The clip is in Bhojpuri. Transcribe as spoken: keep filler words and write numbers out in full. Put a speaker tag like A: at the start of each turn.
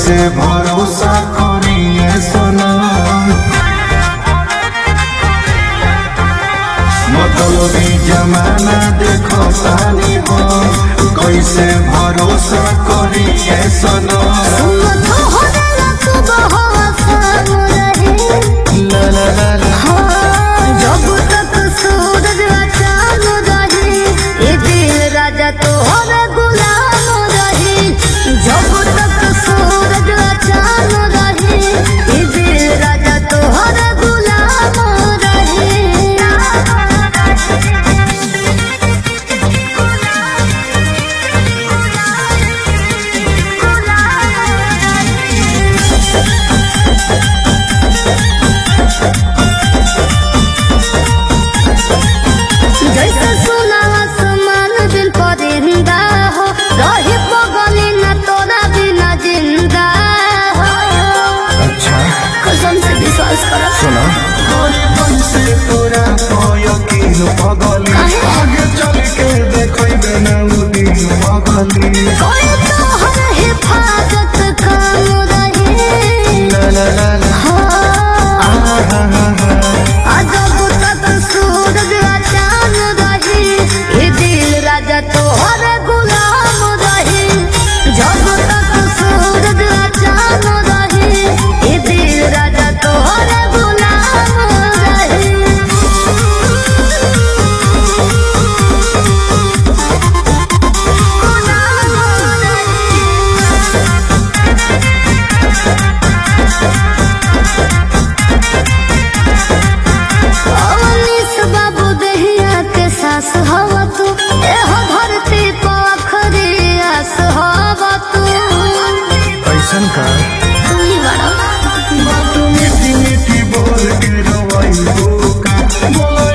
A: कैसे भरोसा करिए सनम मतलबी जमाना देखो तानी हो कैसे भरोसा करिए सनम ला ला ला ला
B: जब तक सूरज चांद रही ये दिल राजा तो हर गुलाम रही। जब तक सूरज चांद रही ये दिल राजा तो हर गुलाम रही। जैसे सुना आसमान दिल परिंदा हो रही पगली न तोरा बिना जिंदा हो।
A: अच्छा
B: कसम से विश्वास करो
A: सुना से तोरा यकीन पगली आगे चल के देखो ना दिन पगली
B: कोई तो हर हिफाजत काम रही।
A: ला ला ला ला
B: हाँ
A: हा हा हा
B: जब तक सूरज चांद रही ये दिल राजा तो हर गुलाम रही। जब तक सूरज चांद रही ये दिल राजा तो हर गुलाम रही। अवनीश बाबू दहिया के सास हवा तू एहो धरती पर आखरी आस हवा तू।
A: कैसन का
B: तू ही बड़ा
A: बात मीठी मीठी बोल के रवाई हो का बोल